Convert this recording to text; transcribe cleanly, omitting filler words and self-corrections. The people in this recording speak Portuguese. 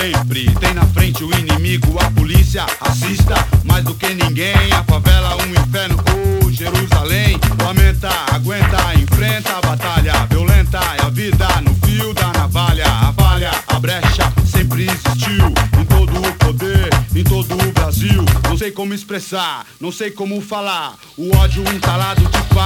sempre tem na frente o inimigo, a polícia assista. Mais do que ninguém, a favela um inferno, oh Jerusalém. Lamenta, aguenta, enfrenta a batalha violenta, é a vida no fio da navalha. A falha, a brecha sempre existiu em todo o poder, em todo o Brasil. Não sei como expressar, não sei como falar, o ódio entalado de fato